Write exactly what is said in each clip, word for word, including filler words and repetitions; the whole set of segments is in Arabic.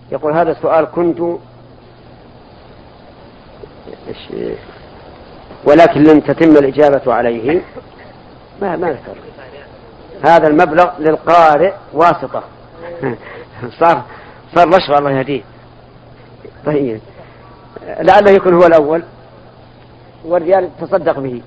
يقول هذا السؤال كنت ولكن لم تتم الإجابة عليه. ما ما ذكر هذا المبلغ للقارئ واسطة. صار صار رشوة الله يهديه. طيب لعله يكون هو الأول والرجال تصدق به،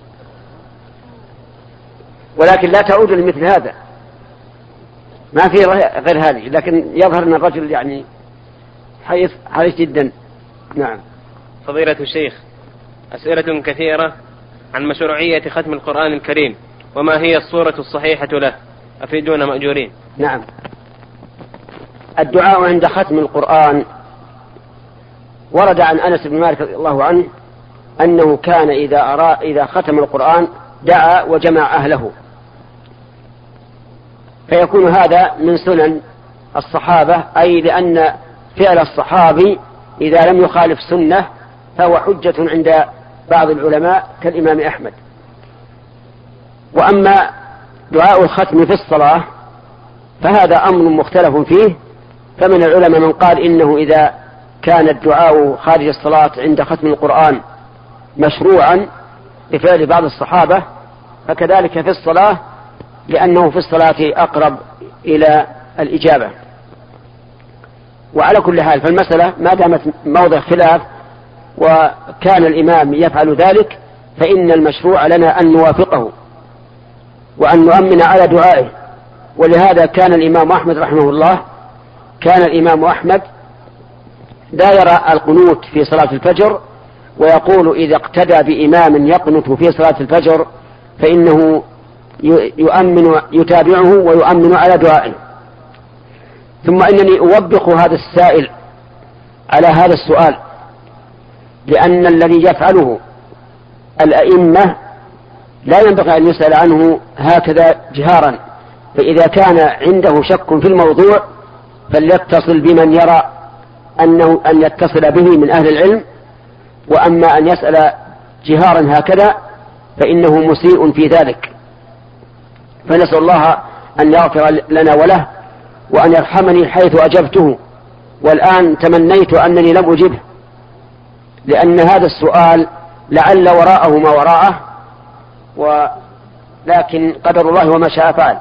ولكن لا تعود لمثل هذا، ما في غير هذه، لكن يظهر أن الرجل يعني حريص حريص جدا. نعم. فضيلة الشيخ، أسئلة كثيرة عن مشروعية ختم القرآن الكريم، وما هي الصورة الصحيحة له؟ أفيدونا مأجورين. نعم. الدعاء عند ختم القرآن ورد عن أنس بن مالك رضي الله عنه أنه كان إذا أرى إذا ختم القرآن دعا وجمع أهله، فيكون هذا من سنن الصحابة، أي لأن فعل الصحابي إذا لم يخالف سنة فهو حجة عند بعض العلماء كالإمام أحمد. وأما دعاء الختم في الصلاة فهذا أمر مختلف فيه، فمن العلماء من قال إنه إذا كان الدعاء خارج الصلاة عند ختم القرآن مشروعا بفعل بعض الصحابة فكذلك في الصلاة، لأنه في الصلاة أقرب إلى الإجابة. وعلى كل حال فالمسألة ما دامت موضع خلاف وكان الإمام يفعل ذلك فإن المشروع لنا أن نوافقه وأن نؤمن على دعائه. ولهذا كان الإمام أحمد رحمه الله كان الإمام أحمد لا يرى القنوت في صلاة الفجر، ويقول إذا اقتدى بإمام يقنت في صلاة الفجر فإنه يؤمن يتابعه ويؤمن على دعائه. ثم إنني أوبخ هذا السائل على هذا السؤال، لأن الذي يفعله الأئمة لا ينبغي أن يسأل عنه هكذا جهارا، فإذا كان عنده شك في الموضوع فليتصل بمن يرى أنه أن يتصل به من أهل العلم، وأما أن يسأل جهارا هكذا فإنه مسيء في ذلك. فنسأل الله أن يغفر لنا وله وأن يرحمني حيث أجبته، والآن تمنيت أنني لم أجبه، لأن هذا السؤال لعل وراءه ما وراءه، ولكن قدر الله وما شاء فعل.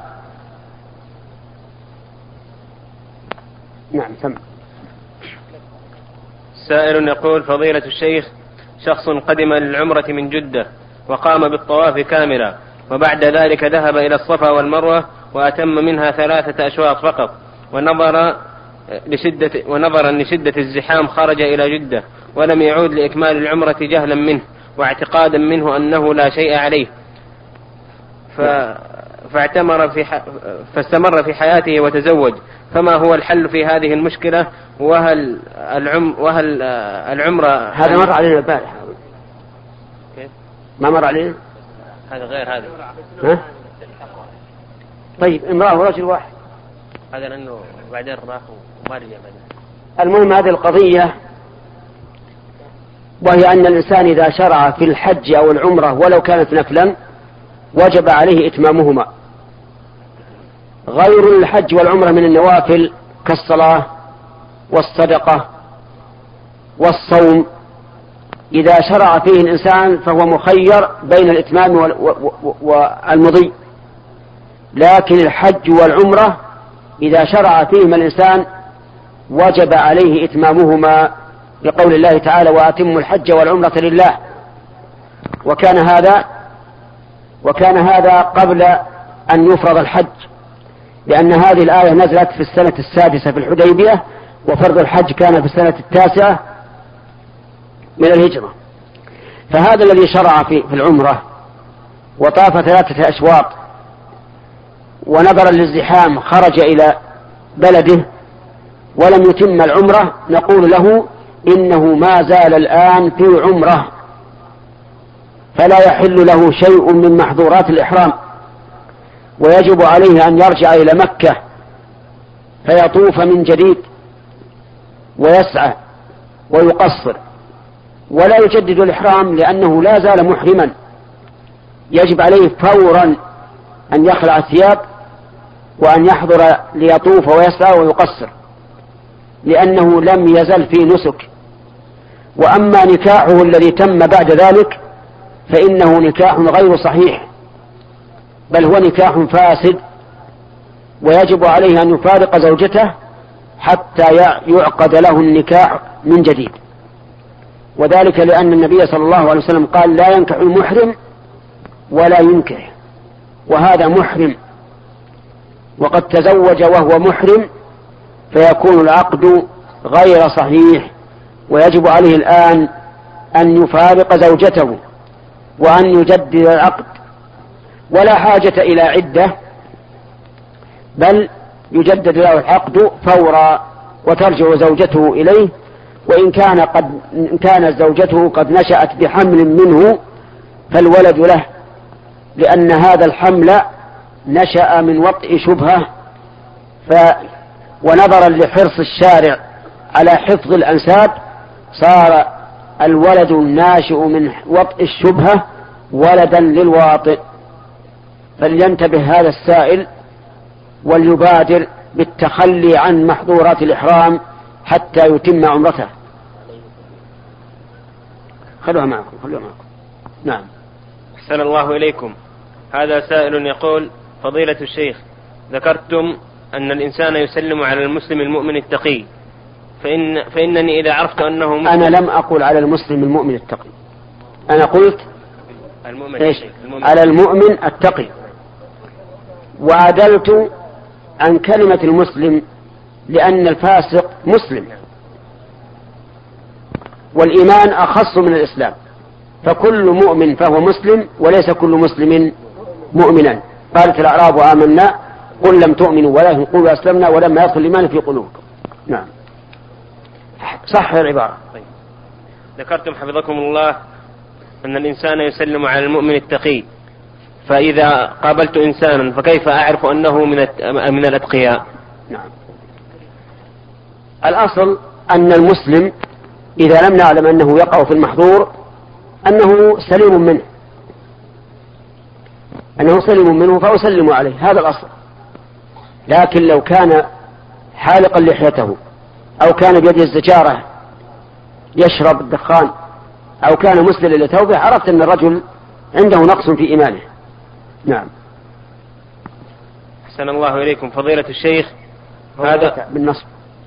نعم سمع. سائل يقول فضيلة الشيخ، شخص قدم للعمرة من جدة وقام بالطواف كاملا، وبعد ذلك ذهب إلى الصفا والمروة وأتم منها ثلاثة أشواط فقط، ونظر لشدة ونظرا لشدة الزحام خرج إلى جدة ولم يعود لإكمال العمرة جهلا منه واعتقادا منه أنه لا شيء عليه، ف... فاعتمر في ح... فاستمر في حياته وتزوج، فما هو الحل في هذه المشكلة؟ وهل العم وهل العمرة هذا مر علينا البارحة؟ ما مر علينا هذا غير هذا. ها؟ طيب امرأة ورجل واحد، هذا لأنه بعدين راح وما رجع بعدين. المهم هذه القضية، وهي أن الإنسان إذا شرع في الحج أو العمرة ولو كانت نفلا وجب عليه إتمامهما. غير الحج والعمرة من النوافل كالصلاة والصدقة والصوم إذا شرع فيه الإنسان فهو مخير بين الإتمام والمضي، لكن الحج والعمرة إذا شرع فيهما الإنسان وجب عليه إتمامهما، لقول الله تعالى وأتموا الحج والعمرة لله. وكان هذا وكان هذا قبل أن يفرض الحج، لأن هذه الآية نزلت في السنة السادسة في الحديبية، وفرض الحج كان في السنة التاسعة من الهجرة. فهذا الذي شرع في العمرة وطاف ثلاثة أشواط ونظرا للزحام خرج إلى بلده ولم يتم العمرة، نقول له إنه ما زال الآن في عمرة، فلا يحل له شيء من محظورات الإحرام، ويجب عليه أن يرجع إلى مكة فيطوف من جديد ويسعى ويقصر، ولا يجدد الإحرام لأنه لا زال محرما. يجب عليه فورا أن يخلع الثياب وأن يحضر ليطوف ويسعى ويقصر. لأنه لم يزل في نسك. وأما نكاحه الذي تم بعد ذلك فإنه نكاح غير صحيح، بل هو نكاح فاسد، ويجب عليه أن يفارق زوجته حتى يعقد له النكاح من جديد. وذلك لأن النبي صلى الله عليه وسلم قال: لا ينكح المحرم ولا ينكح، وهذا محرم وقد تزوج وهو محرم، فيكون العقد غير صحيح، ويجب عليه الآن أن يفارق زوجته وأن يجدد العقد، ولا حاجة إلى عدة، بل يجدد له العقد فورا وترجع زوجته إليه. وإن كان قد إن كانت زوجته قد نشأت بحمل منه فالولد له، لأن هذا الحمل نشأ من وطئ شبهة، ف ونظرا لحرص الشارع على حفظ الأنساب صار الولد الناشئ من وطئ الشبهة ولدا للواطئ. فلينتبه هذا السائل وليبادر بالتخلي عن محظورات الإحرام حتى يتم عمرته. خلوها معكم خلوها معكم. نعم. أحسن الله إليكم. هذا سائل يقول: فضيلة الشيخ، ذكرتم أن الإنسان يسلم على المسلم المؤمن التقي، فإن فإنني إذا عرفت أنه مسلم. أنا لم أقل على المسلم المؤمن التقي، أنا قلت المؤمن إيش؟ المؤمن. على المؤمن التقي، وعدلت عن كلمة المسلم لأن الفاسق مسلم، والإيمان أخص من الإسلام، فكل مؤمن فهو مسلم وليس كل مسلم مؤمنا. قالت الأعراب آمنا قل لم تؤمنوا ولكن قولوا أسلمنا ولما يدخل الإيمان في قلوبكم. نعم، صح العبارة. طيب. ذكرتم حفظكم الله أن الإنسان يسلم على المؤمن التقي، فإذا قابلت إنسانا فكيف أعرف أنه من من الأتقياء؟ نعم، الأصل أن المسلم إذا لم نعلم أنه يقع في المحظور أنه سليم منه أنه سليم منه فأسلم عليه، هذا الأصل. لكن لو كان حالقا لحيته أو كان بيده الزجارة يشرب الدخان أو كان مسلل لثوبه عرفت أن الرجل عنده نقص في إيمانه. نعم. أحسن الله إليكم. فضيلة الشيخ، هذا بالنصب.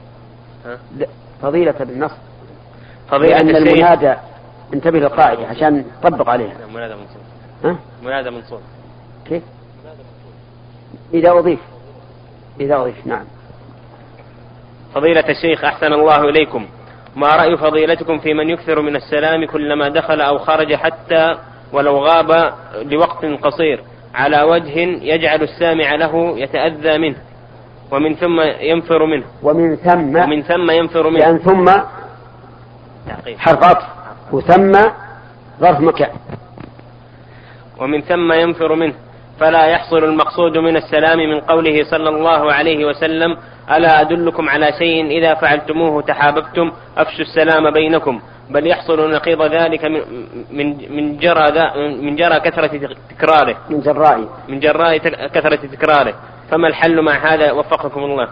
فضيلة بالنصب. فضيلة لأن الشيخ المنادى، انتبه للقاعدة عشان تطبق عليها. منادى منصوب. ها؟ منادى منصوب. كيف؟ إذا أضيف إذا أضيف. نعم. فضيلة الشيخ، أحسن الله إليكم، ما رأي فضيلتكم في من يكثر من السلام كلما دخل أو خرج حتى ولو غاب لوقت قصير على وجه يجعل السامع له يتأذى منه ومن ثم ينفر منه ومن ثم ومن ثم ينفر منه لأن ثم حرف عطف وثم ظرف مكان ومن ثم ينفر منه، فلا يحصل المقصود من السلام من قوله صلى الله عليه وسلم: ألا أدلكم على شيء إذا فعلتموه تحاببتم أفشوا السلام بينكم، بل يحصل نقيض ذلك من من من جرى من جرى كثرة تكراره من جراء من جراء كثرة تكراره. فما الحل مع هذا وفقكم الله؟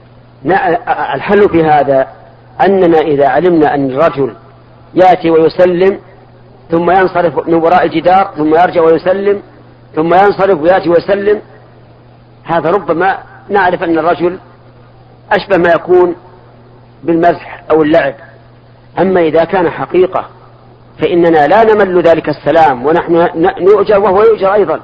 الحل في هذا أننا إذا علمنا أن الرجل يأتي ويسلم ثم ينصرف من وراء الجدار ثم يرجع ويسلم ثم ينصرف ويأتي ويسلم، هذا ربما نعرف أن الرجل أشبه ما يكون بالمزح أو اللعب. أما إذا كان حقيقة فإننا لا نمل ذلك السلام ونحن نؤجر وهو يؤجر أيضا،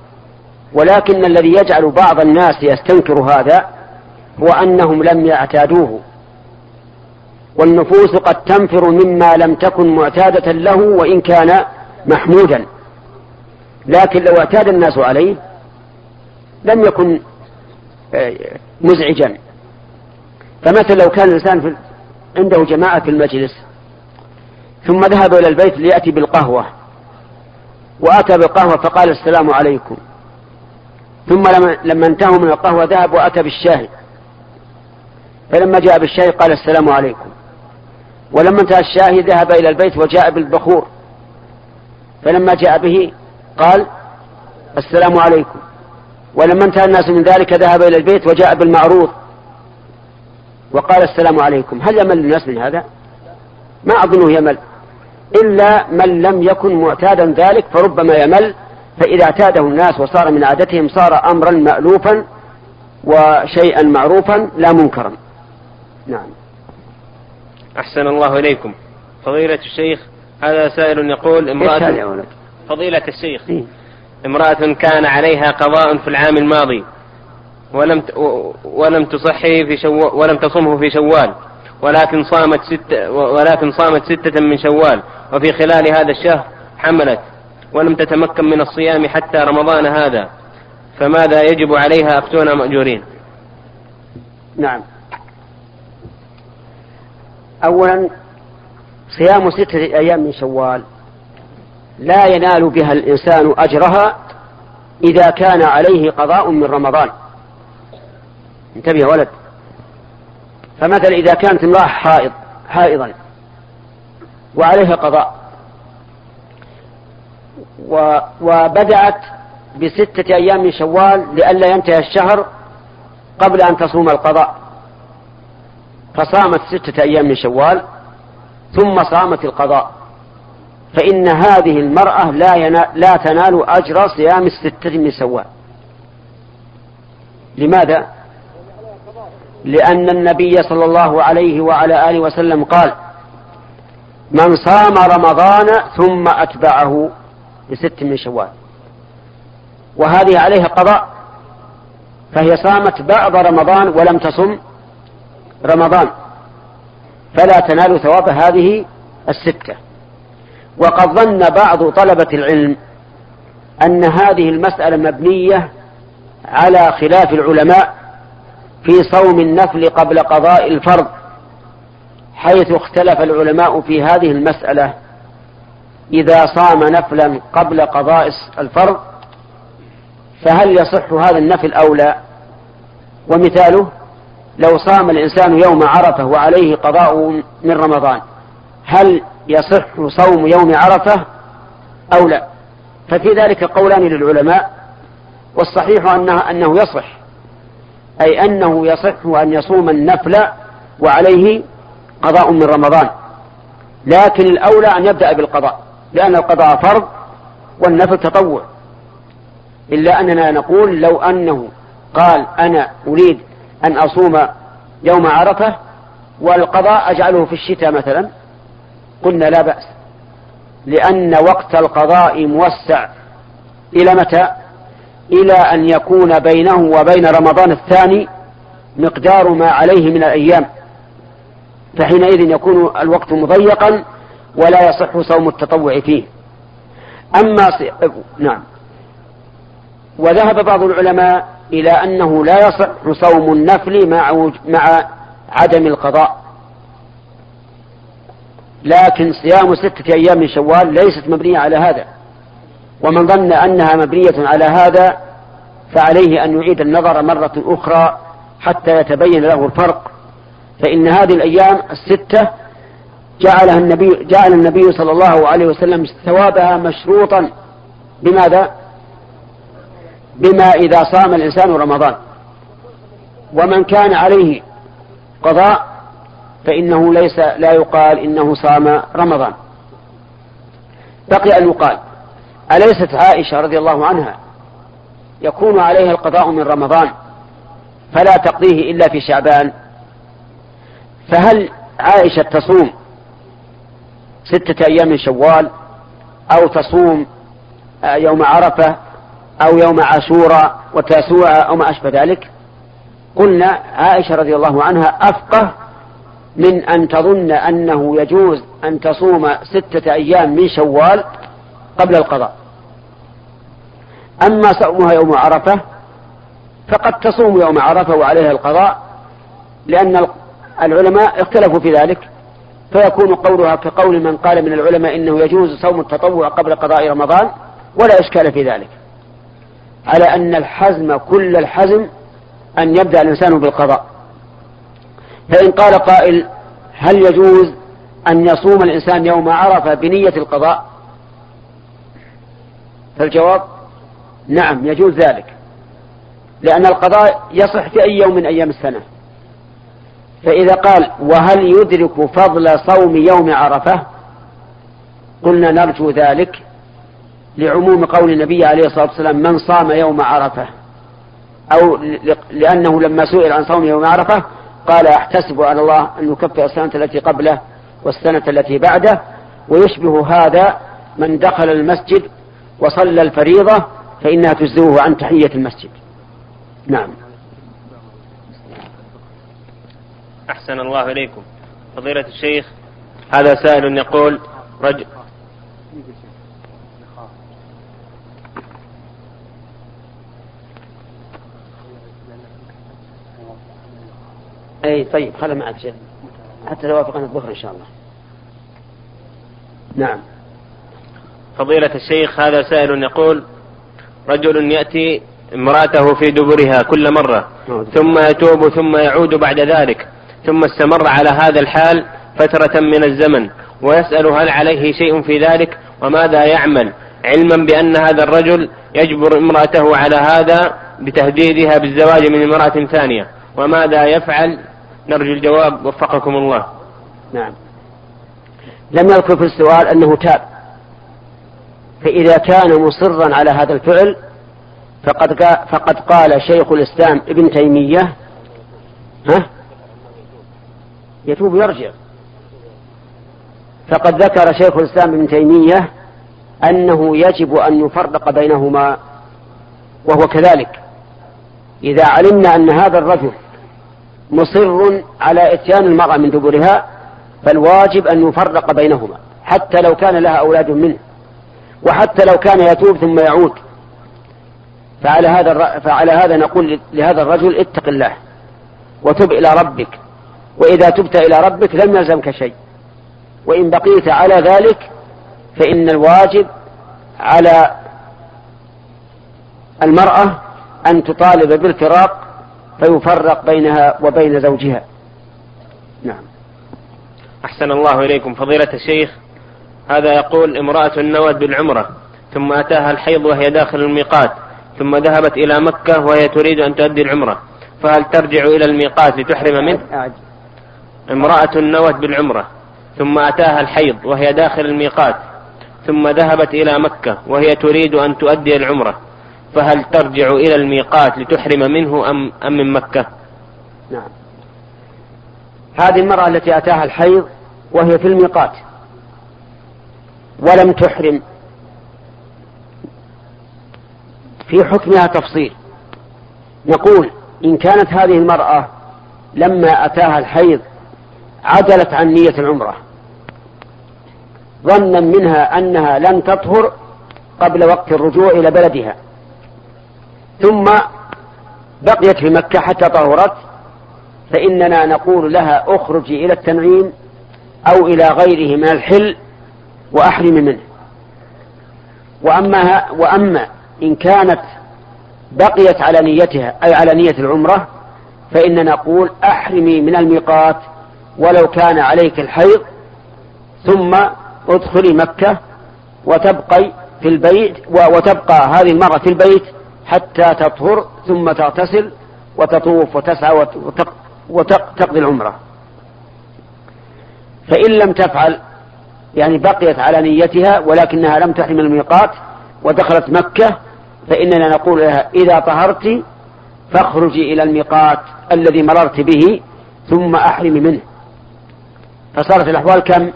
ولكن الذي يجعل بعض الناس يستنكر هذا هو أنهم لم يعتادوه، والنفوس قد تنفر مما لم تكن معتادة له وإن كان محمودا، لكن لو اعتاد الناس عليه لم يكن مزعجا. فمثلا لو كان الإنسان في عنده جماعة في المجلس ثم ذهب إلى البيت ليأتي بالقهوة وأتى بالقهوة فقال السلام عليكم، ثم لما انتهوا من القهوة ذهب وأتى بالشاي، فلما جاء بالشاي قال السلام عليكم، ولما انتهى الشاي ذهب إلى البيت وجاء بالبخور، فلما جاء به قال السلام عليكم، ولما انتهى الناس من ذلك ذهب إلى البيت وجاء بالمعروض، وقال السلام عليكم، هل يمل الناس من هذا؟ ما أظنه يمل، إلا من لم يكن معتادا ذلك فربما يمل، فإذا اعتاده الناس وصار من عادتهم صار أمرا مألوفا وشيئا معروفا لا منكرا. نعم. أحسن الله إليكم. فضيلة الشيخ، هذا سائل يقول: امرأة فضيلة الشيخ إيه؟ امرأة كان عليها قضاء في العام الماضي ولم ولم تصحي في شوال ولم تصمه في شوال، ولكن صامت ستة ولكن صامت ستة من شوال، وفي خلال هذا الشهر حملت ولم تتمكن من الصيام حتى رمضان هذا، فماذا يجب عليها؟ أفتونا مأجورين. نعم. أولا، صيام ستة أيام من شوال لا ينال بها الإنسان أجرها إذا كان عليه قضاء من رمضان. انتبه يا ولد. فمثلا إذا كانت امرأة حائض حائضا وعليها قضاء وبدأت بستة أيام من شوال لئلا ينتهي الشهر قبل أن تصوم القضاء، فصامت ستة أيام من شوال ثم صامت القضاء، فإن هذه المرأة لا, ينا... لا تنال أجر صيام الستة من شوال. لماذا؟ لأن النبي صلى الله عليه وعلى آله وسلم قال: من صام رمضان ثم أتبعه بست من شوال، وهذه عليها قضاء، فهي صامت بعض رمضان ولم تصم رمضان، فلا تنال ثواب هذه الستة. وقد ظن بعض طلبة العلم أن هذه المسألة مبنية على خلاف العلماء في صوم النفل قبل قضاء الفرض، حيث اختلف العلماء في هذه المسألة: إذا صام نفلا قبل قضاء الفرض فهل يصح هذا النفل أو لا؟ ومثاله: لو صام الإنسان يوم عرفة وعليه قضاء من رمضان، هل يصح صوم يوم عرفة أو لا؟ ففي ذلك قولان للعلماء، والصحيح أنه, أنه يصح، أي أنه يصح أن يصوم النفل وعليه قضاء من رمضان، لكن الأولى أن يبدأ بالقضاء، لأن القضاء فرض والنفل تطوع. إلا أننا نقول لو أنه قال: أنا أريد أن أصوم يوم عرفة والقضاء أجعله في الشتاء مثلا، قلنا لا بأس، لأن وقت القضاء موسع إلى متى؟ إلى أن يكون بينه وبين رمضان الثاني مقدار ما عليه من الأيام، فحينئذ يكون الوقت مضيقا ولا يصح صوم التطوع فيه. أما ص... نعم. وذهب بعض العلماء إلى أنه لا يصح صوم النفل مع, وج... مع عدم القضاء، لكن صيام ستة أيام من شوال ليست مبنية على هذا، ومن ظن أنها مبنية على هذا فعليه أن يعيد النظر مرة أخرى حتى يتبين له الفرق، فإن هذه الأيام الستة جعلها النبي, جعل النبي صلى الله عليه وسلم ثوابها مشروطا بماذا؟ بما إذا صام الإنسان رمضان. ومن كان عليه قضاء فإنه ليس لا يقال إنه صام رمضان. بقي أن يقال: أليست عائشة رضي الله عنها يكون عليها القضاء من رمضان فلا تقضيه إلا في شعبان؟ فهل عائشة تصوم ستة أيام من شوال أو تصوم يوم عرفة أو يوم عاشوراء وتاسوعة أو ما أشبه ذلك؟ قلنا عائشة رضي الله عنها أفقه من أن تظن أنه يجوز أن تصوم ستة أيام من شوال قبل القضاء. أما صومها يوم عرفة فقد تصوم يوم عرفة وعليها القضاء، لأن العلماء اختلفوا في ذلك، فيكون قولها كقول من قال من العلماء إنه يجوز صوم التطوع قبل قضاء رمضان، ولا إشكال في ذلك، على أن الحزم كل الحزم أن يبدأ الإنسان بالقضاء. فإن قال قائل: هل يجوز أن يصوم الإنسان يوم عرفة بنية القضاء؟ فالجواب: نعم يجوز ذلك، لأن القضاء يصح في أي يوم من أيام السنة، فإذا قال وهل يدرك فضل صوم يوم عرفة قلنا نرجو ذلك لعموم قول النبي عليه الصلاة والسلام من صام يوم عرفة، أو لأنه لما سئل عن صوم يوم عرفة قال أحتسب على الله أن يكفر السنة التي قبله والسنة التي بعده. ويشبه هذا من دخل المسجد وصلى الفريضة فإنها تجزئه عن تحية المسجد. نعم. أحسن الله إليكم فضيلة الشيخ، هذا سائل يقول رجل أي طيب خلنا معك شيء حتى توافقنا الظهر إن شاء الله. نعم. فضيلة الشيخ، هذا سائل يقول رجل يأتي امرأته في دبرها كل مرة ثم يتوب ثم يعود بعد ذلك، ثم استمر على هذا الحال فترة من الزمن، ويسأل هل عليه شيء في ذلك وماذا يعمل، علما بأن هذا الرجل يجبر امرأته على هذا بتهديدها بالزواج من امرأة ثانية، وماذا يفعل؟ نرجو الجواب وفقكم الله. نعم. لم يذكر في السؤال أنه تاب، فإذا كان مصرا على هذا الفعل فقد فقد قال شيخ الإسلام ابن تيمية ها يتوب ويرجع. فقد ذكر شيخ الإسلام ابن تيمية أنه يجب أن يفرق بينهما، وهو كذلك. إذا علمنا أن هذا الرجل مصر على إتيان المرأة من دبرها فالواجب أن يفرق بينهما، حتى لو كان لها أولاد منه، وحتى لو كان يتوب ثم يعود. فعلى هذا فعلى هذا نقول لهذا الرجل اتق الله وتب إلى ربك، وإذا تبت إلى ربك لم يلزمك شيء، وإن بقيت على ذلك فإن الواجب على المرأة أن تطالب بالفراق فيفرق بينها وبين زوجها. نعم. أحسن الله إليكم فضيلة الشيخ، هذا يقول امرأة نوت بالعمرة ثم أتاها الحيض وهي داخل الميقات، ثم ذهبت إلى مكة وهي تريد أن تؤدي العمرة، فهل ترجع إلى الميقات لتحرم منه؟ امرأة نوت بالعمرة ثم أتاها الحيض وهي داخل الميقات، ثم ذهبت إلى مكة وهي تريد أن تؤدي العمرة، فهل ترجع إلى الميقات لتحرم منه أم, أم من مكة؟ نعم. هذه المرأة التي أتاها الحيض وهي في الميقات ولم تحرم، في حكمها تفصيل. نقول إن كانت هذه المرأة لما أتاها الحيض عدلت عن نية العمرة ظنا منها أنها لن تطهر قبل وقت الرجوع إلى بلدها، ثم بقيت في مكة حتى طهرت، فإننا نقول لها اخرجي إلى التنعيم أو إلى غيره من الحل وأحرم منه. وأما, وأما إن كانت بقيت على نيتها أي على نية العمرة فإننا نقول أحرمي من الميقات ولو كان عليك الحيض، ثم ادخلي مكة وتبقي في البيت، وتبقى هذه المرأة في البيت حتى تطهر، ثم تغتسل وتطوف وتسعى وتقضي العمرة. فإن لم تفعل يعني بقيت على نيتها ولكنها لم تحرم الميقات ودخلت مكة، فإننا نقول لها إذا طهرت فاخرجي إلى الميقات الذي مررت به ثم أحرمي منه. فصارت الأحوال كم؟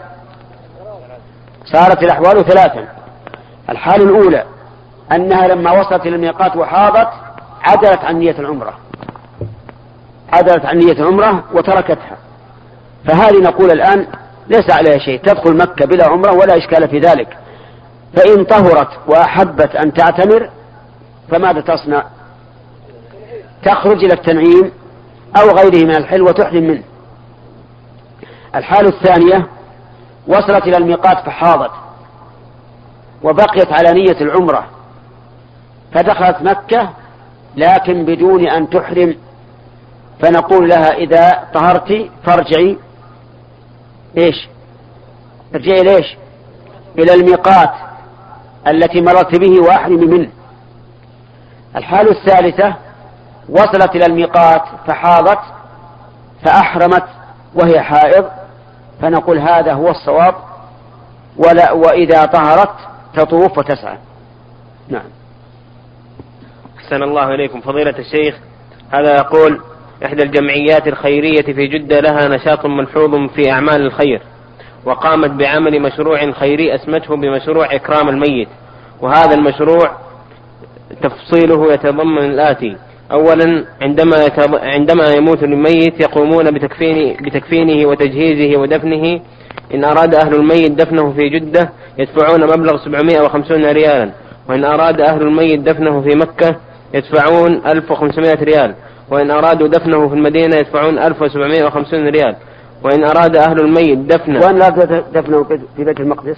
صارت الأحوال ثلاثا. الحال الأولى أنها لما وصلت إلى الميقات وحاضت عدلت عن نية العمرة عدلت عن نية العمرة وتركتها، فهذه نقول الآن ليس عليها شيء، تدخل مكة بلا عمرة ولا إشكال في ذلك. فإن طهرت وأحبت أن تعتمر فماذا تصنع؟ تخرج إلى التنعيم أو غيره من الحل وتحرم منه. الحالة الثانية وصلت إلى الميقات فحاضت وبقيت على نية العمرة فدخلت مكة لكن بدون أن تحرم، فنقول لها إذا طهرت فارجعي إيش؟ ارجعي ليش؟ إلى الميقات التي مررت به وأحرمي منه. الحالة الثالثة وصلت إلى الميقات فحاضت فأحرمت وهي حائض فنقول هذا هو الصواب، ولا وإذا طهرت تطوف وتسعى. نعم. أحسن الله إليكم فضيلة الشيخ. هذا يقول: إحدى الجمعيات الخيرية في جدة لها نشاط ملحوظ في أعمال الخير، وقامت بعمل مشروع خيري أسمته بمشروع إكرام الميت، وهذا المشروع تفصيله يتضمن الآتي: أولا، عندما, عندما يموت الميت يقومون بتكفينه, بتكفينه وتجهيزه ودفنه. إن أراد أهل الميت دفنه في جدة يدفعون مبلغ سبعمائة وخمسين ريالا، وإن أراد أهل الميت دفنه في مكة يدفعون ألف وخمسمائة ريال، وإن أرادوا دفنه في المدينة يدفعون ألف وسبعمائة وخمسين ريال، وإن أراد أهل الميت دفنه وإن لا دفنه في بيت المقدس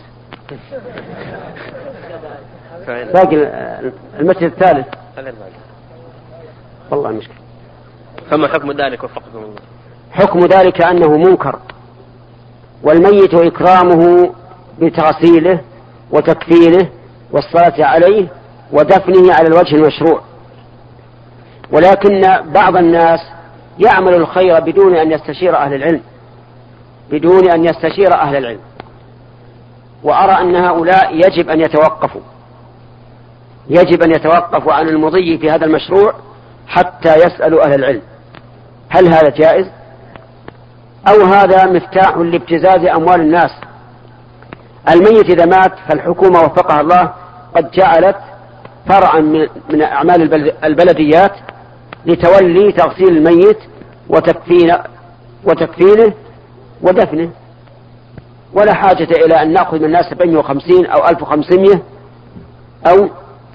باقي المسجد الثالث والله مشكلة. فما حكم ذلك وفقكم الله؟ حكم ذلك أنه منكر، والميت إكرامه بتغسيله وتكفينه والصلاة عليه ودفنه على الوجه المشروع، ولكن بعض الناس يعمل الخير بدون أن يستشير أهل العلم بدون أن يستشير أهل العلم وأرى أن هؤلاء يجب أن يتوقفوا يجب أن يتوقفوا عن المضي في هذا المشروع حتى يسألوا أهل العلم هل هذا جائز أو هذا مفتاح لابتزاز أموال الناس. الميت إذا مات فالحكومة وفقها الله قد جعلت فرعا من أعمال البلديات لتولي تغسيل الميت وتكفينه, وتكفينه ودفنه، ولا حاجة إلى أن نأخذ من الناس سبعمائة وخمسين أو ألف وخمسمائة أو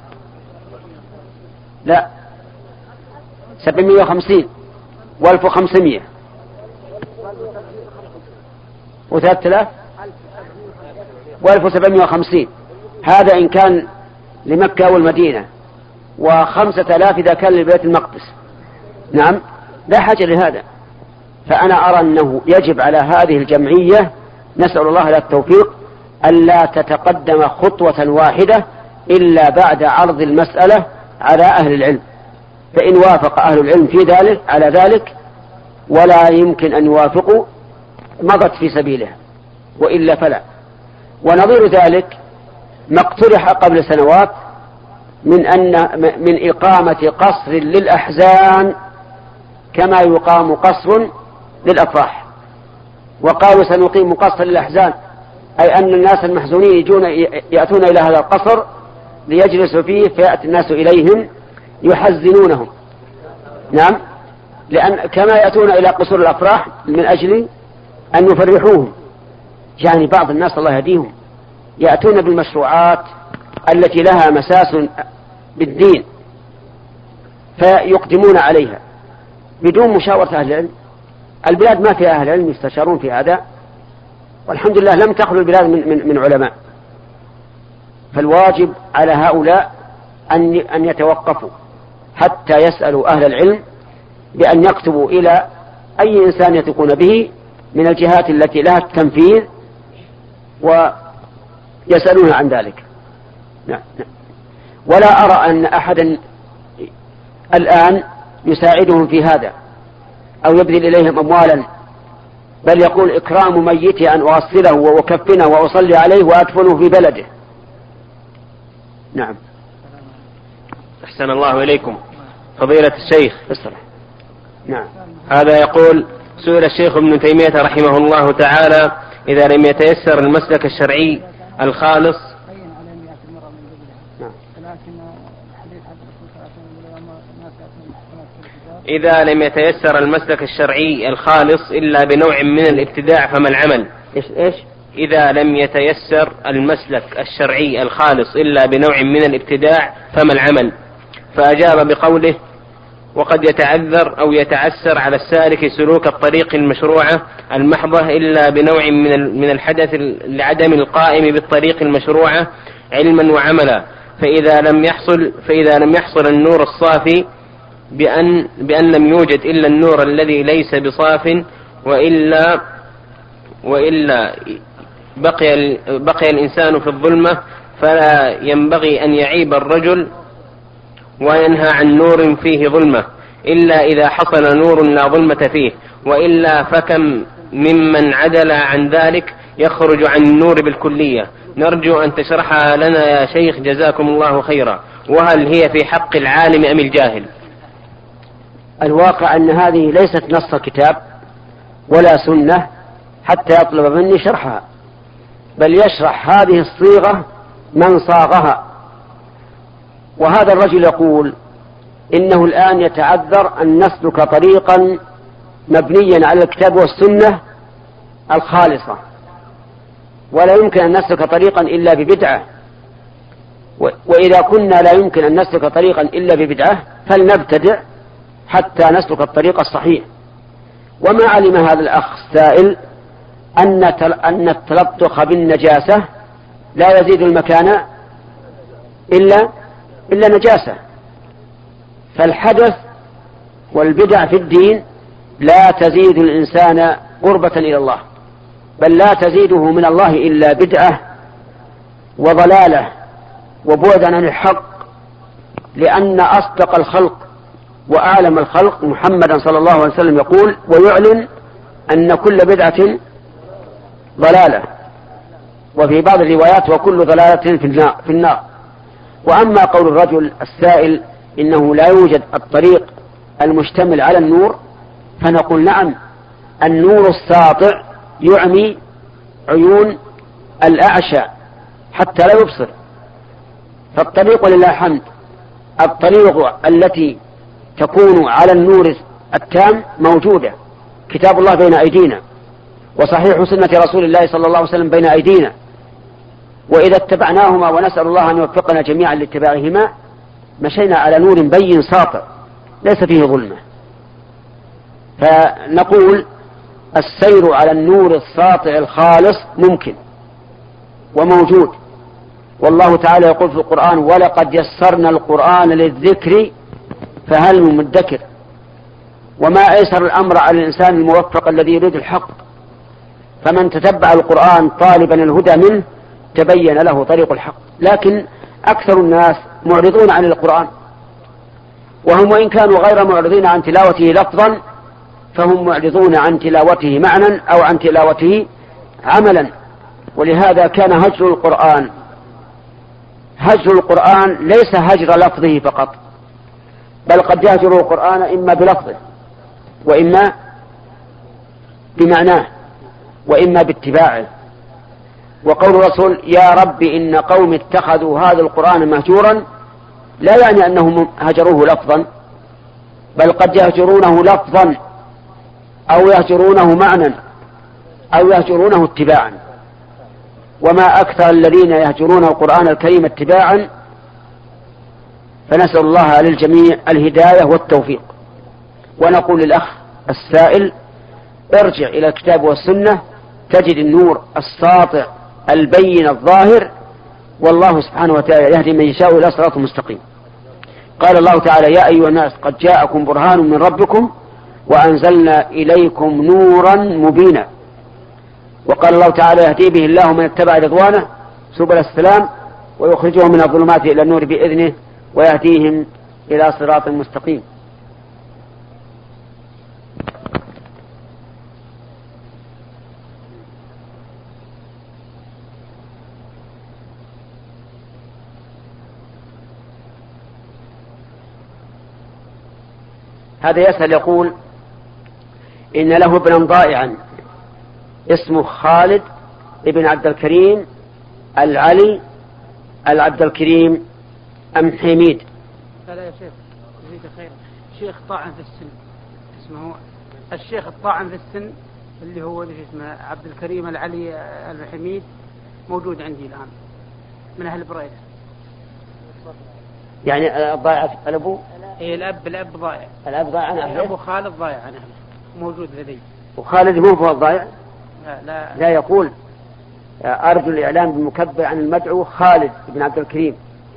لا سبعمائة وخمسين وألف وخمسمائة وثلاثة آلاف وألف وسبعمائة وخمسين. هذا إن كان لمكة والمدينة، وخمسة آلاف إذا كان لبيت المقدس. نعم، لا حاجة لهذا. فأنا أرى أنه يجب على هذه الجمعية، نسأل الله له التوفيق، ألا تتقدم خطوة واحدة إلا بعد عرض المسألة على أهل العلم، فإن وافق أهل العلم في ذلك على ذلك ولا يمكن أن يوافقوا مضت في سبيلها، وإلا فلا. ونظير ذلك ما اقترح قبل سنوات من أن من إقامة قصر للأحزان كما يقام قصر للأفراح، وقالوا سنقيم قصر للأحزان، أي أن الناس المحزونين يجون يأتون إلى هذا القصر ليجلسوا فيه فيأتي الناس إليهم يحزنونهم. نعم، لأن كما يأتون إلى قصور الأفراح من أجل أن يفرحوهم. يعني بعض الناس الله يهديهم يأتون بالمشروعات التي لها مساس بالدين فيقدمون عليها بدون مشاورة أهل العلم. البلاد ما فيها أهل علم يستشارون في هذا، والحمد لله لم تخلو البلاد من, من, من علماء. فالواجب على هؤلاء أن, أن يتوقفوا حتى يسألوا أهل العلم بأن يكتبوا إلى أي إنسان يثقون به من الجهات التي لها التنفيذ ويسألون عن ذلك. نعم. نعم. ولا أرى أن أحدا الآن يساعدهم في هذا أو يبذل إليهم أموالا، بل يقول إكرام ميتي أن أغسله وأكفنه وأصلي عليه وأدفنه في بلده. نعم. أحسن الله إليكم فضيلة الشيخ. الصلاة. نعم. هذا يقول: سئل الشيخ ابن تيمية رحمه الله تعالى: إذا لم يتيسر المسلك الشرعي الخالص إذا لم يتيسر المسلك الشرعي الخالص إلا بنوع من الابتداع فما العمل؟ إيش إيش؟ إذا لم يتيسر المسلك الشرعي الخالص إلا بنوع من الابتداع فما العمل؟ فأجاب بقوله: وقد يتعذر أو يتعسر على السالك سلوك الطريق المشروعة المحضة إلا بنوع من من الحدث لعدم القائم بالطريق المشروعة علما وعملا، فإذا لم يحصل فإذا لم يحصل النور الصافي بأن بأن لم يوجد إلا النور الذي ليس بصاف، وإلا وإلا بقي بقي الإنسان في الظلمة، فلا ينبغي أن يعيب الرجل وينهى عن نور فيه ظلمة إلا إذا حصل نور لا ظلمة فيه، وإلا فكم ممن عدل عن ذلك يخرج عن النور بالكلية. نرجو أن تشرحها لنا يا شيخ جزاكم الله خيرا. وهل هي في حق العالم أم الجاهل؟ الواقع أن هذه ليست نص كتاب ولا سنة حتى يطلب مني شرحها، بل يشرح هذه الصيغة من صاغها. وهذا الرجل يقول إنه الآن يتعذر أن نسلك طريقا مبنيا على الكتاب والسنة الخالصة، ولا يمكن أن نسلك طريقا إلا ببدعة، وإذا كنا لا يمكن أن نسلك طريقا إلا ببدعة فلنبتدع حتى نسلك الطريق الصحيح. وما علم هذا الأخ السائل أن التلطخ بالنجاسة لا يزيد المكان إلا إلا نجاسة. فالحدث والبدع في الدين لا تزيد الإنسان قربة إلى الله، بل لا تزيده من الله إلا بدعة وضلالة وبعدا عن الحق، لأن أصدق الخلق وأعلم الخلق محمدا صلى الله عليه وسلم يقول ويعلن أن كل بدعة ضلالة، وفي بعض الروايات وكل ضلالة في النار. وأما قول الرجل السائل إنه لا يوجد الطريق المشتمل على النور، فنقول نعم، النور الساطع يعمي عيون الأعشى حتى لا يبصر. فالطريق ولله الحمد الطريق التي تكون على النور التام موجودة، كتاب الله بين أيدينا وصحيح سنة رسول الله صلى الله عليه وسلم بين أيدينا، وإذا اتبعناهما ونسأل الله أن يوفقنا جميعا لاتباعهما مشينا على نور بين ساطع ليس فيه ظلمة. فنقول السير على النور الساطع الخالص ممكن وموجود، والله تعالى يقول في القرآن ولقد يسرنا القرآن للذكر فهل من مدكر. وما أيسر الأمر على الإنسان الموفق الذي يريد الحق، فمن تتبع القرآن طالبا الهدى منه تبين له طريق الحق. لكن أكثر الناس معرضون عن القرآن، وهم وإن كانوا غير معرضين عن تلاوته لفظا فهم معرضون عن تلاوته معنى أو عن تلاوته عملا. ولهذا كان هجر القرآن هجر القرآن ليس هجر لفظه فقط، بل قد يهجر القرآن إما بلفظه وإما بمعناه وإما باتباعه. وقول الرسول يا رب إن قوم اتخذوا هذا القرآن مهجورا لا يعني أنهم هجروه لفظا، بل قد يهجرونه لفظا أو يهجرونه معنى أو يهجرونه اتباعا. وما أكثر الذين يهجرون القرآن الكريم اتباعا، فنسأل الله للجميع الهداية والتوفيق. ونقول للأخ السائل ارجع إلى الكتاب والسنة تجد النور الساطع البين الظاهر، والله سبحانه وتعالى يهدي من يشاء إلى صراط مستقيم. قال الله تعالى يا أيها الناس قد جاءكم برهان من ربكم وأنزلنا إليكم نورا مبينا. وقال الله تعالى يهدي به الله من اتبع رضوانه سبل السلام ويخرجهم من الظلمات إلى النور بإذنه ويهديهم إلى صراط مستقيم. هذا يسأل يقول إن له ابنا ضائعا اسمه خالد ابن عبد الكريم العلي العبد الكريم أم حميد. لا لا يا شيخ جزيك خير، شيخ طاعن في السن اسمه الشيخ الطاعن في السن اللي هو اللي اسمه عبد الكريم العلي الحميد، موجود عندي الآن من أهل بريدة. يعني الضائع الأبو إيه الأب الأب ضائع الأب ضائع عن أهله. أبو خالد ضائع عن أهله موجود لدي. وخالد مو هو الضائع؟ لا لا لا يقول أرجو الإعلام بالمكبر عن المدعو خالد بن عبد الكريم.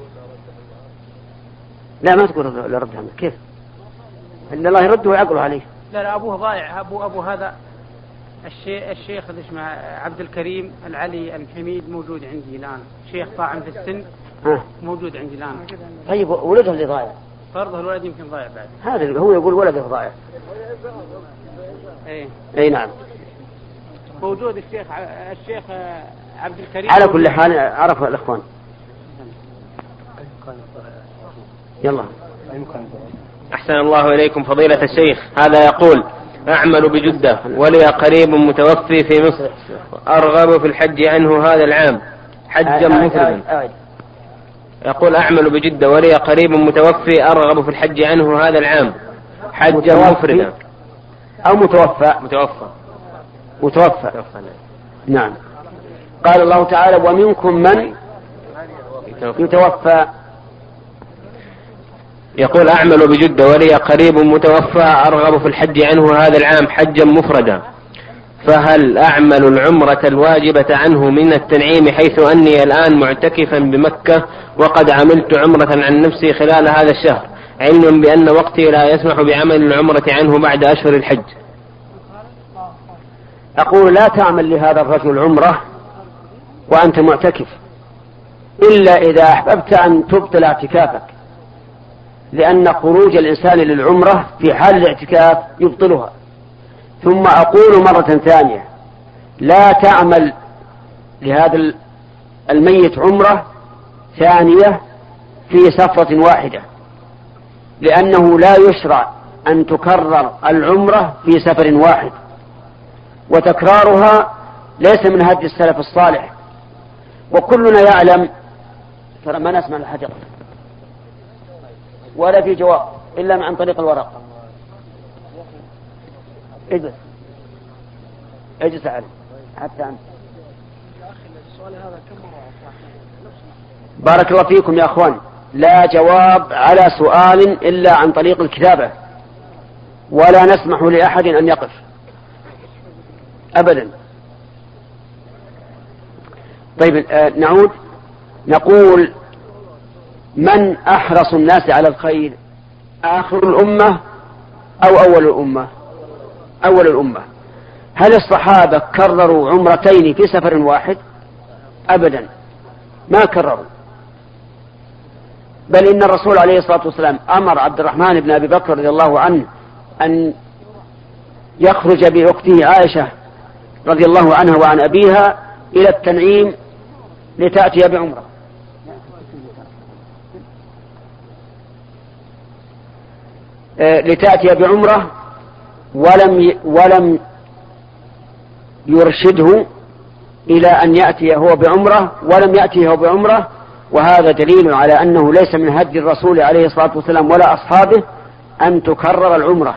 لا ما تقول لرد عنه كيف إن الله يرده ويعقله عليه. لا لا أبوه ضائع. أبو أبو هذا الشيخ الشيخ اللي اسمه عبد الكريم العلي الحميد موجود عندي الآن، شيخ طاعن في السن ها. موجود عندي الآن. طيب ولده اللي ضايع؟ فرضه الولد يمكن ضايع بعد. هذا هو يقول ولده ضايع. ايه اي نعم. موجود الشيخ الشيخ عبد الكريم. على كل حال عرف الإخوان. يلا. أحسن الله إليكم فضيلة الشيخ. هذا يقول: أعمل بجدة ولي قريب متوفي في مصر، أرغب في الحج عنه هذا العام حجا مفردا. يقول: أعمل بجدة ولي قريب متوفي، أرغب في الحج عنه هذا العام حجا مفردا. أو متوفى. متوفى. متوفى. نعم. قال الله تعالى: ومنكم من يتوفى. يقول: أعمل بجدة ولي قريب متوفى، أرغب في الحج عنه هذا العام حجا مفردا، فهل أعمل العمرة الواجبة عنه من التنعيم حيث أني الآن معتكفا بمكة وقد عملت عمرة عن نفسي خلال هذا الشهر، علما بأن وقتي لا يسمح بعمل العمرة عنه بعد أشهر الحج؟ أقول: لا تعمل لهذا الرجل عمرة وأنت معتكف، إلا إذا أحببت أن تبطل اعتكافك، لأن خروج الإنسان للعمرة في حال الاعتكاف يبطلها. ثم أقول مرة ثانية: لا تعمل لهذا الميت عمرة ثانية في سفرة واحدة، لأنه لا يشرع أن تكرر العمرة في سفر واحد، وتكرارها ليس من هدي السلف الصالح. وكلنا يعلم، ترى ما نسمع الحديث ولا في جواب إلا عن طريق الورق. اجلس اجلس عليه حتى أنت. بارك الله فيكم يا أخوان، لا جواب على سؤال إلا عن طريق الكتابة، ولا نسمح لأحد أن يقف أبدا. طيب آه نعود نقول: من أحرص الناس على الخير، آخر الأمة أو أول الأمة؟ أول الأمة. هل الصحابة كرروا عمرتين في سفر واحد؟ أبدا، ما كرروا. بل إن الرسول عليه الصلاة والسلام أمر عبد الرحمن بن أبي بكر رضي الله عنه أن يخرج بأخته عائشة رضي الله عنها وعن أبيها إلى التنعيم لتأتي بعمرة. لتأتي بعمرة ولم ولم يرشده إلى أن يأتي هو بعمرة، ولم يأتي هو بعمرة، وهذا دليل على أنه ليس من هدي الرسول عليه الصلاة والسلام ولا أصحابه أن تكرر العمرة.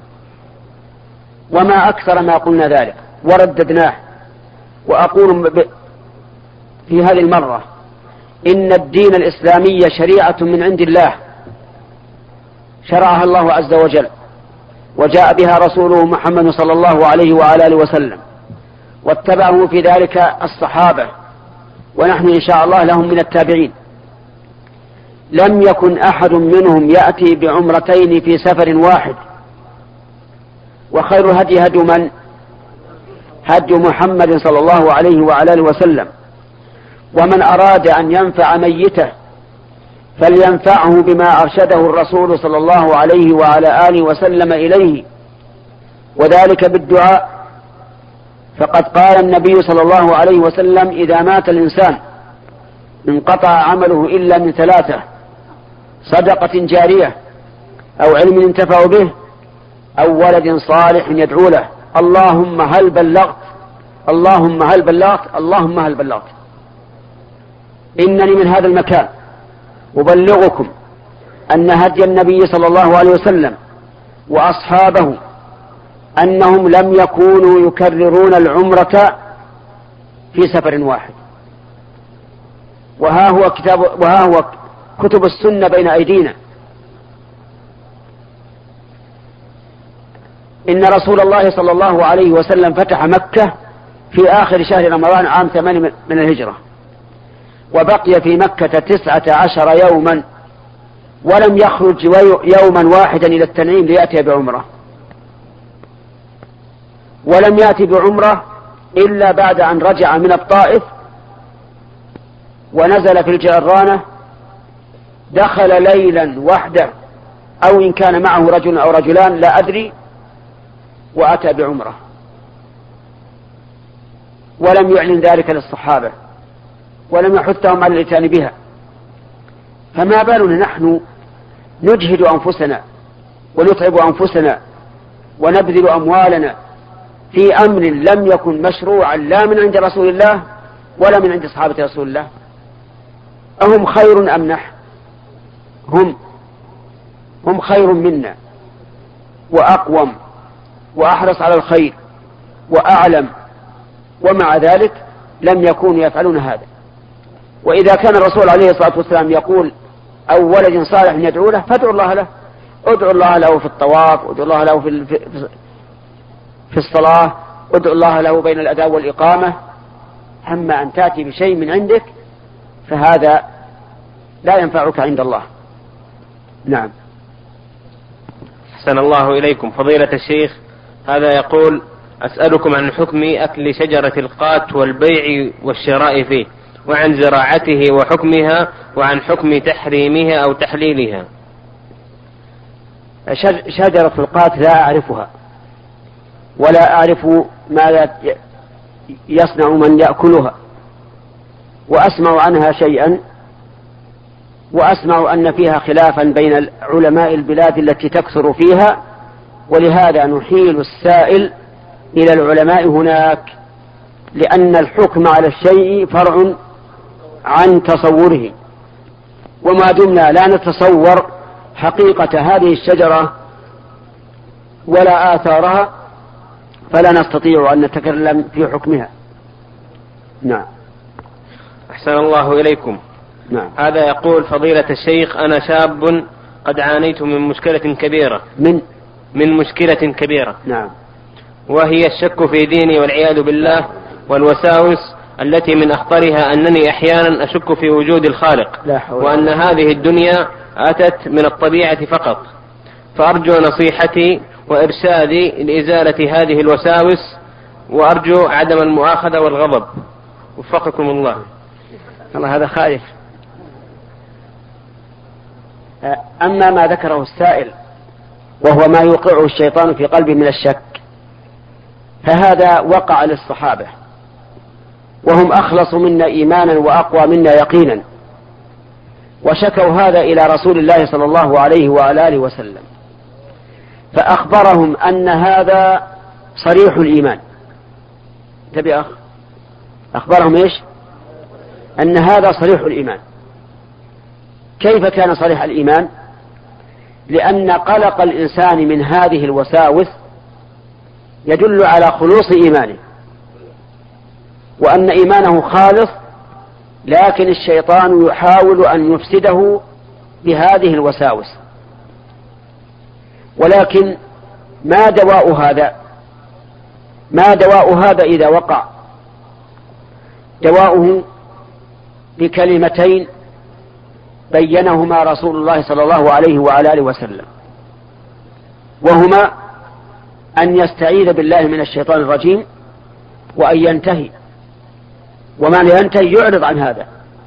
وما أكثر ما قلنا ذلك ورددناه. وأقول في هذه المرة: إن الدين الإسلامي شريعة من عند الله، شرعها الله عز وجل، وجاء بها رسوله محمد صلى الله عليه وعلى آله وسلم، واتبعه في ذلك الصحابة، ونحن إن شاء الله لهم من التابعين. لم يكن أحد منهم يأتي بعمرتين في سفر واحد. وخير الهدي هدي من؟ هدي محمد صلى الله عليه وعلى آله وسلم. ومن أراد أن ينفع ميته فلينفعه بما أرشده الرسول صلى الله عليه وعلى آله وسلم إليه، وذلك بالدعاء. فقد قال النبي صلى الله عليه وسلم: إذا مات الإنسان انقطع عمله إلا من ثلاثة: صدقة جارية، أو علم ينتفع به، أو ولد صالح يدعو له. اللهم هل بلغت، اللهم هل بلغت، اللهم هل بلغت. إنني من هذا المكان أبلغكم أن هدي النبي صلى الله عليه وسلم وأصحابه أنهم لم يكونوا يكررون العمرة في سفر واحد. وها هو كتاب وها هو كتب السنة بين أيدينا. إن رسول الله صلى الله عليه وسلم فتح مكة في آخر شهر رمضان عام ثمان من الهجرة، وبقي في مكة تسعة عشر يوما، ولم يخرج يوما واحدا إلى التنعيم ليأتي بعمرة، ولم يأتي بعمرة إلا بعد أن رجع من الطائف ونزل في الجعرانة، دخل ليلا وحده أو إن كان معه رجل أو رجلان لا أدري، وأتى بعمرة. ولم يعلن ذلك للصحابة ولم يحثهم على الاتيان بها، فما بالنا نحن نجهد أنفسنا ونتعب أنفسنا ونبذل أموالنا في أمر لم يكن مشروعا لا من عند رسول الله ولا من عند صحابة رسول الله؟ أهم خير أم نحن؟ هم هم خير منا وأقوم وأحرص على الخير وأعلم، ومع ذلك لم يكونوا يفعلون هذا. وإذا كان الرسول عليه الصلاة والسلام يقول أو ولد صالح يدعو له فادعوا الله له، ادعوا الله له في الطواف، ادعوا الله له في في الصلاة، ادعوا الله له بين الأذان والإقامة. أما أن تأتي بشيء من عندك فهذا لا ينفعك عند الله. نعم. أحسن الله إليكم فضيلة الشيخ. هذا يقول: أسألكم عن حكم أكل شجرة القات والبيع والشراء فيه، وعن زراعته وحكمها، وعن حكم تحريمها أو تحليلها. شجرة القات لا أعرفها ولا أعرف ماذا يصنع من يأكلها، وأسمع عنها شيئا، وأسمع أن فيها خلافا بين علماء البلاد التي تكثر فيها، ولهذا نحيل السائل إلى العلماء هناك، لأن الحكم على الشيء فرع عن تصوره، وما دمنا لا نتصور حقيقة هذه الشجرة ولا آثارها فلا نستطيع أن نتكلم في حكمها. نعم. أحسن الله إليكم. نعم. هذا يقول: فضيلة الشيخ، أنا شاب قد عانيت من مشكلة كبيرة من من مشكلة كبيرة نعم. وهي الشك في ديني والعياذ بالله، والوساوس التي من أخطرها أنني أحيانا أشك في وجود الخالق، وأن هذه الدنيا أتت من الطبيعة فقط، فأرجو نصيحتي وإرشادي لإزالة هذه الوساوس، وأرجو عدم المؤاخذة والغضب. وفقكم الله. الله هذا خائف. أما ما ذكره السائل وهو ما يوقعه الشيطان في قلبه من الشك، فهذا وقع للصحابة وهم أخلص منا إيمانا وأقوى منا يقينا، وشكوا هذا إلى رسول الله صلى الله عليه وآله وسلم، فأخبرهم أن هذا صريح الإيمان. تبي أخ أخبرهم إيش؟ أن هذا صريح الإيمان. كيف كان صريح الإيمان؟ لأن قلق الإنسان من هذه الوساوس يدل على خلوص إيمانه، وأن إيمانه خالص، لكن الشيطان يحاول أن يفسده بهذه الوساوس. ولكن ما دواء هذا؟ ما دواء هذا إذا وقع؟ دواؤه بكلمتين بينهما رسول الله صلى الله عليه وعلى آله وسلم، وهما أن يستعيذ بالله من الشيطان الرجيم وأن ينتهي، ومن ينتهي يعرض عن هذا.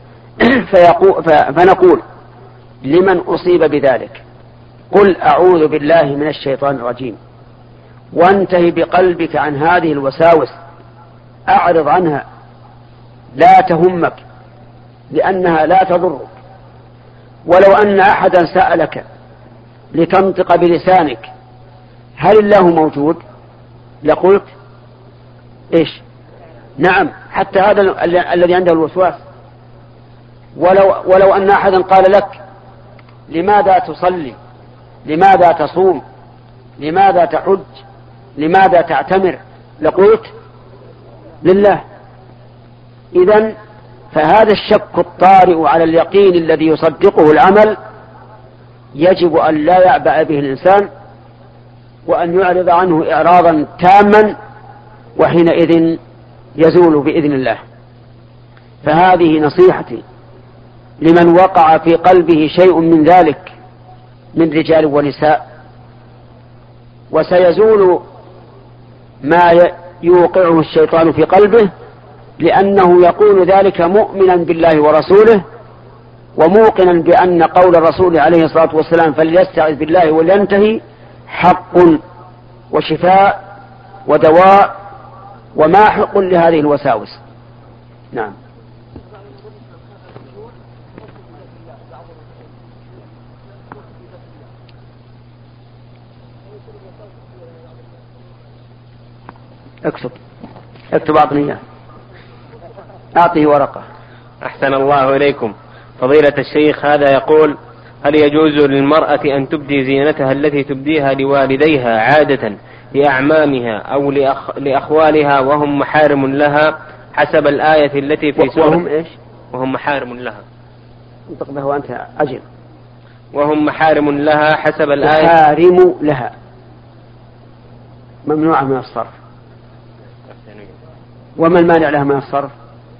فنقول لمن أصيب بذلك: قل أعوذ بالله من الشيطان الرجيم، وانتهي بقلبك عن هذه الوساوس، أعرض عنها، لا تهمك، لأنها لا تضرك. ولو أن أحدا سألك لتنطق بلسانك هل الله موجود، لقلت إيش؟ نعم، حتى هذا الذي عنده الوسواس. ولو, ولو أن أحدا قال لك لماذا تصلي، لماذا تصوم، لماذا تحج، لماذا تعتمر، لقلت لله. إذن فهذا الشك الطارئ على اليقين الذي يصدقه العمل يجب أن لا يعبأ به الإنسان، وأن يعرض عنه إعراضا تاما، وحينئذ يزول بإذن الله. فهذه نصيحتي لمن وقع في قلبه شيء من ذلك من رجال ونساء، وسيزول ما يوقعه الشيطان في قلبه، لأنه يقول ذلك مؤمنا بالله ورسوله، وموقنا بأن قول الرسول عليه الصلاة والسلام فليستعذ بالله ولينتهي حق وشفاء ودواء وماحق لهذه الوساوس. نعم. اكتب اكتب أعطني أعطيه ورقة. أحسن الله إليكم فضيلة الشيخ، هذا يقول: هل يجوز للمرأة أن تبدي زينتها التي تبديها لوالديها عادة لأعمامها أو لأخ... لأخوالها وهم محارم لها حسب الآية التي في سورة وهم إيش؟ وهم محارم لها. انطق به وأنت أجل. وهم محارم لها حسب الآية. محارم لها ممنوعة من الصرف. وما المانع لها من الصرف؟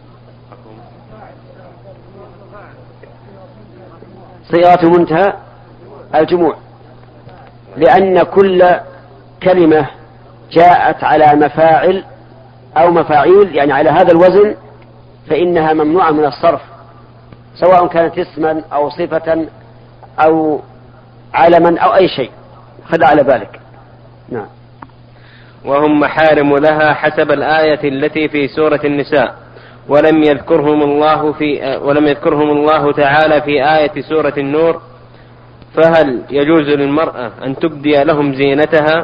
صيغة منتهى الجموع، لأن كل كلمة جاءت على مفاعل أو مفاعيل يعني على هذا الوزن فإنها ممنوعة من الصرف، سواء كانت اسما أو صفة أو علما أو أي شيء. خذ على بالك. نعم. وهم محارم لها حسب الآية التي في سورة النساء، ولم يذكرهم الله في ولم يذكرهم الله تعالى في آية سورة النور، فهل يجوز للمرأة أن تبدي لهم زينتها؟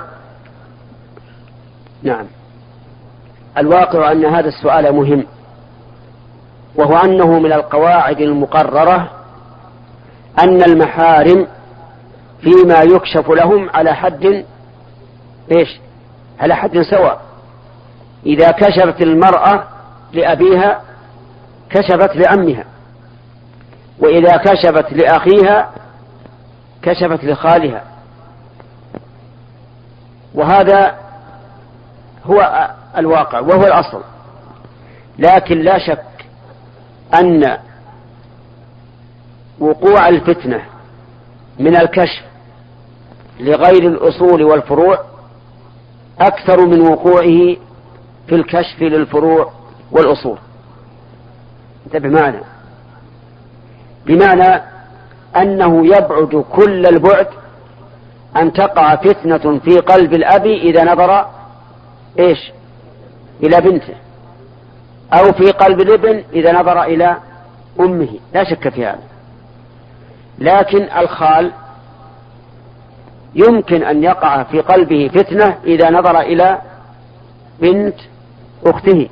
نعم. الواقع أن هذا السؤال مهم، وهو أنه من القواعد المقررة أن المحارم فيما يكشف لهم على حد إيش؟ على حد سواء. إذا كشفت المرأة لأبيها كشفت لعمها، وإذا كشفت لأخيها كشفت لخالها، وهذا هو الواقع وهو الأصل. لكن لا شك أن وقوع الفتنة من الكشف لغير الأصول والفروع أكثر من وقوعه في الكشف للفروع والأصول. انتبه معنا، بمعنى أنه يبعد كل البعد أن تقع فتنة في قلب الأب إذا نظر إيش إلى بنته، أو في قلب الابن إذا نظر إلى أمه، لا شك في هذا. لكن الخال يمكن أن يقع في قلبه فتنة إذا نظر إلى بنت أخته،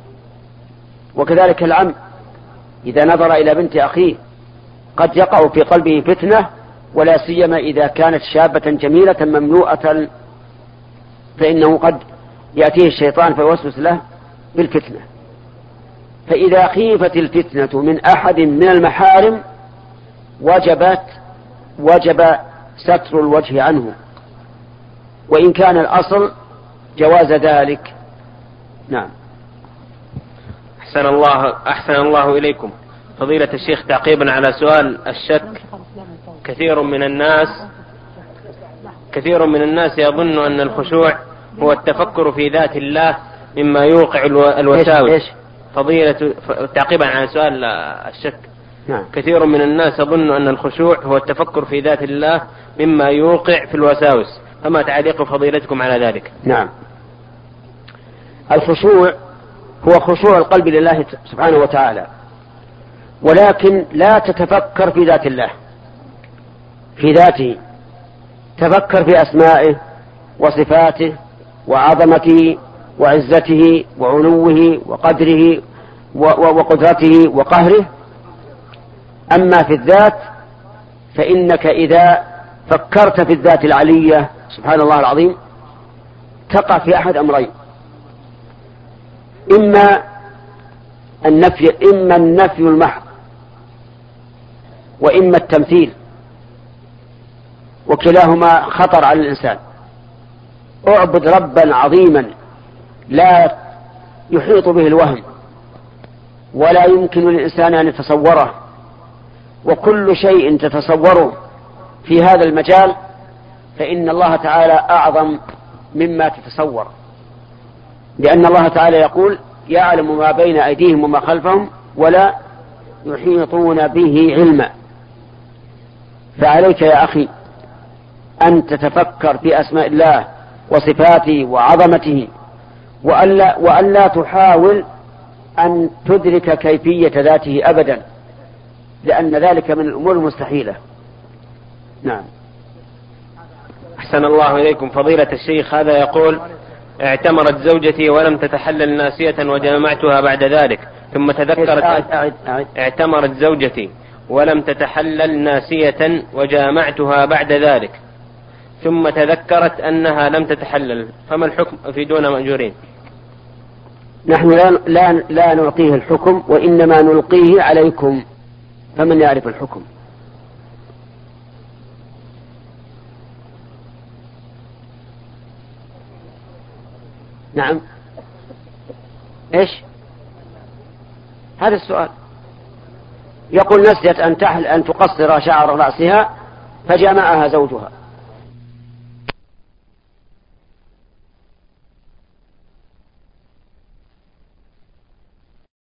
وكذلك العم إذا نظر إلى بنت أخيه قد يقع في قلبه فتنة، ولا سيما إذا كانت شابة جميلة مملوءة، فإنه قد يأتيه الشيطان فيوسوس له بالفتنة. فإذا خيفت الفتنة من أحد من المحارم وجبت وجب ستر الوجه عنه، وإن كان الأصل جواز ذلك. نعم. أحسن الله أحسن الله إليكم فضيلة الشيخ، تعقيبا على سؤال الشك، كثير من الناس كثير من الناس يظن أن الخشوع هو التفكر في ذات الله مما يوقع الوساوس. فضيلة تعقيبا على سؤال الشك، نعم. كثير من الناس يظن أن الخشوع هو التفكر في ذات الله مما يوقع في الوساوس، فما تعليق فضيلتكم على ذلك؟ نعم. الخشوع هو خشوع القلب لله سبحانه وتعالى، ولكن لا تتفكر في ذات الله، في ذاته، تفكر في أسمائه وصفاته وعظمته وعزته وعلوه وقدره وقدرته وقهره. أما في الذات فإنك إذا فكرت في الذات العلية سبحان الله العظيم تقع في أحد أمرين: إما النفي إما النفي المحض، وإما التمثيل، وكلاهما خطر على الإنسان. اعبد ربا عظيما لا يحيط به الوهم ولا يمكن للإنسان أن يتصوره، وكل شيء تتصوره في هذا المجال فإن الله تعالى أعظم مما تتصور، لأن الله تعالى يقول: يعلم ما بين أيديهم وما خلفهم ولا يحيطون به علما. فعليك يا أخي أن تتفكر في أسماء الله وصفاته وعظمته وألا, وألا تحاول أن تدرك كيفية ذاته أبدا، لأن ذلك من الأمور المستحيلة. نعم. أحسن الله إليكم فضيلة الشيخ. هذا يقول: اعتمرت زوجتي ولم تتحلل ناسية وجامعتها بعد ذلك، ثم تذكرت أعد أعد أعد. اعتمرت زوجتي ولم تتحلل ناسية وجامعتها بعد ذلك، ثم تذكرت أنها لم تتحلل، فما الحكم؟ أفيدونا مأجورين. نحن لا, لا, لا نعطيه الحكم، وإنما نلقيه عليكم، فمن يعرف الحكم؟ نعم. إيش هذا السؤال؟ يقول: نسيت أن تحل أن تقصر شعر رأسها فجامعها زوجها.